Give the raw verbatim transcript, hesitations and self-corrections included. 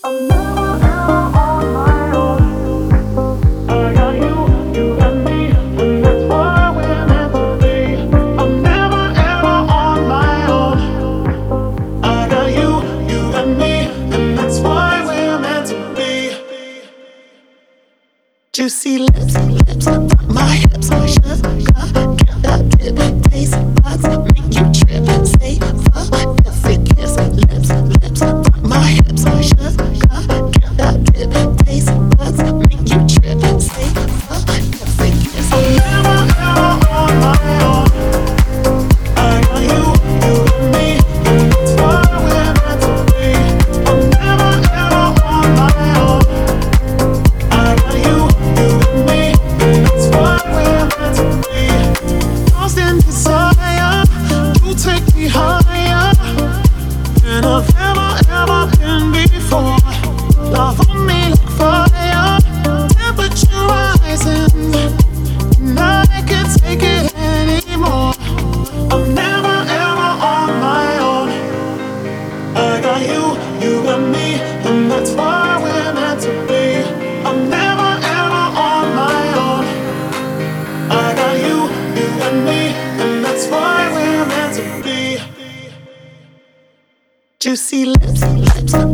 Juicy lips, lips, rock my hips, sugar, can't dip, taste buds, make you trip, say fuck if it gives. Lips, lips, rock my hips, sugar, can't dip, taste buds, make you trip, say fuck if it gives. I'm never ever on my own. I got you, you got me, and that's why we're meant to be. I'm never ever on my own. I got you. You and me, and that's why we're meant to be. Lost in desire, you take me higher than I've ever, ever been before. Love on me like fire, temperature rising, and I can't take it anymore. I'm never, ever on my own. I got you, you got me, and that's why we're meant to be. I'm never on my own. I got you, you got me, and that's why we're meant to be. Juicy lips, lips.